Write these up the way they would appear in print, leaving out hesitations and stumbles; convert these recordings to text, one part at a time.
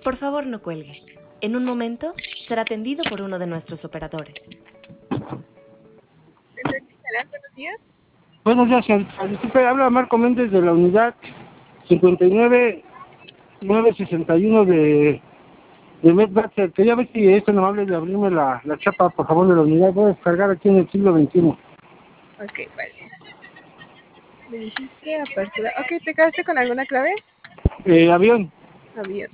Por favor, no cuelgue. En un momento será atendido por uno de nuestros operadores. Buenos días. Buenos días, señorita. Disculpe, habla Marco Méndez de la unidad 59961 de Medbatcher. Quería ver si es tan amable de abrirme la chapa, por favor, de la unidad. Voy a descargar aquí en el siglo XXI. Ok, vale. Me dijiste apertura. Ok, ¿te quedaste con alguna clave? Avión. Avión.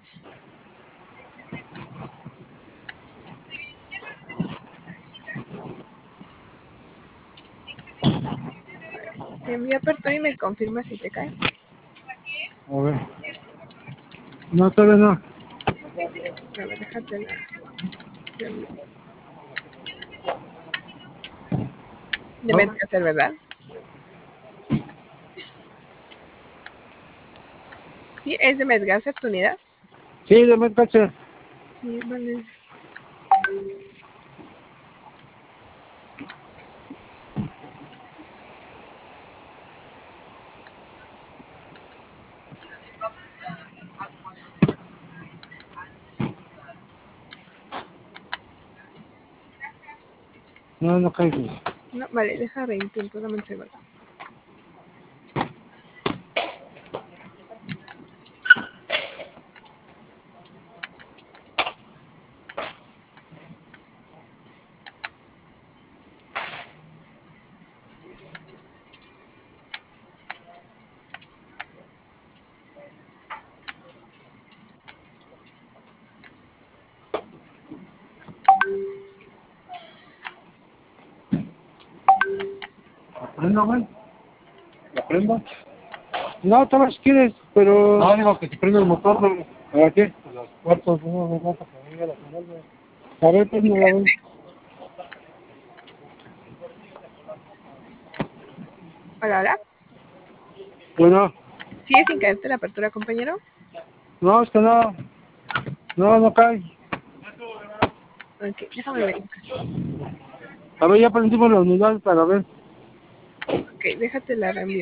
Te envío apertura y me confirma si te cae. A ver. No, todavía no. A ver, déjate la envío. De Medgasser, ¿verdad? Sí, es de Medgasser tu unidad. Sí, de Medbatcher. Sí, vale. No, no caigo. No, vale, deja reintento, dame un segundo. ¿Aprendo, güey? ¿La prendo? No, todavía si quieres, pero... No, digo que se prende el motor, güey. ¿Para qué? Los cuartos, no, para que venga la señal, güey. A ver, pues, me la ven. Hola, hola. Bueno, ¿Sigue sin caerte la apertura, compañero? no, es que no. No cae. Ok, déjame ver. A ver, ya prendimos la unidad para ver. Ok, déjate la reenvío.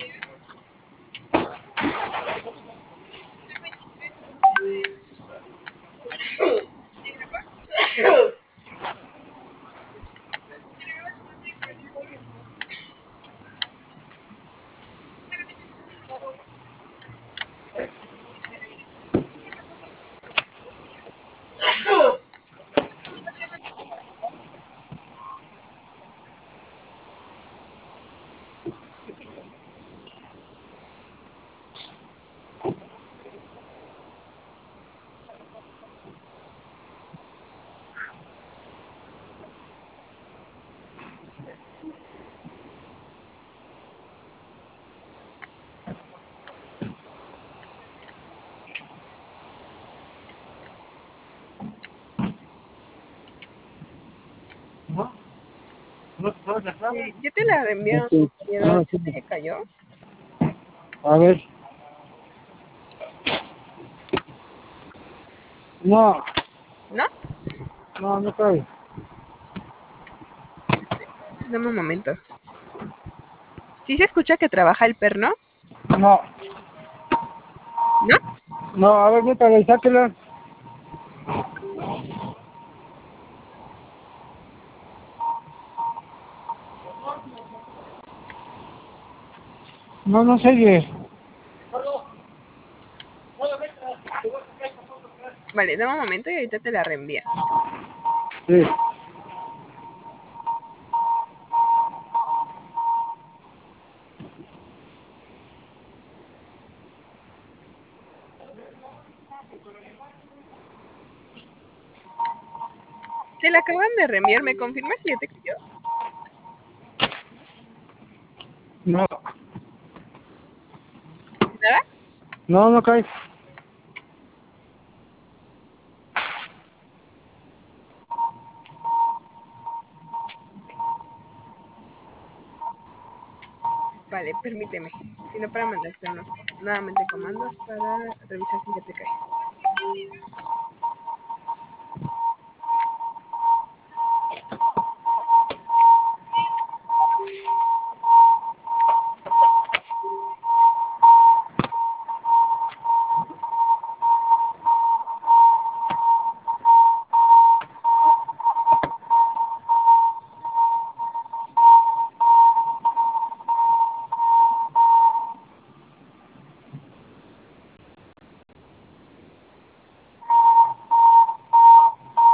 Ya te la reenvío, compañero. Sí. ¿Se cayó? A ver. No, ¿No? no cae. Dame un momento. ¿Sí se escucha que trabaja el perno? No, ¿No? no, a ver, métala y sáquela. No sigue. Vale, dame un momento y ahorita te la reenvío. Sí. Te la acaban de reenviar, ¿me confirmas si ya te cayó? No, ¿Nada? no cae. Vale, permíteme. Si no, para mandarte unos nuevamente comandos para revisar si ya te cae.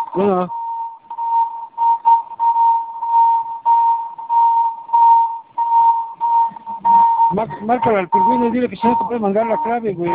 Bueno. Márcale al pingüino y dile que si no te puede mandar la clave, güey.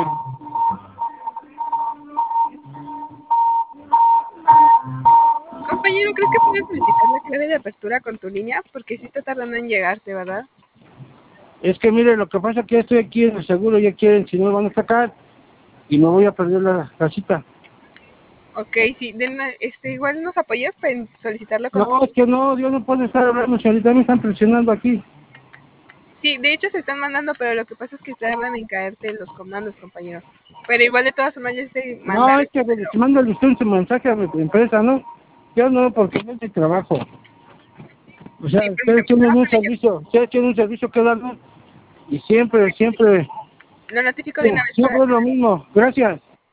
Compañero, ¿crees que puedes solicitar la clave de apertura con tu línea? Porque sí está tardando en llegarte, ¿verdad? Es que mire, lo que pasa es que ya estoy aquí en el seguro, ya quieren, si no me van a sacar y me voy a perder la cita. Ok, sí, igual nos apoyas para solicitarlo con... No, es que no, Dios no puede estar hablando, señorita, me están presionando aquí. Sí, de hecho se están mandando, pero lo que pasa es que tardan en caerte los comandos, compañero. Pero igual de todas formas ya estoy No, mandando. es que te mando usted un mensaje a mi empresa, ¿no? Yo no, porque no es mi trabajo. O sea, Sí, ustedes permíteme, tienen un servicio que darme y siempre, lo notifico de sí, una vez para... siempre es lo mismo. Gracias.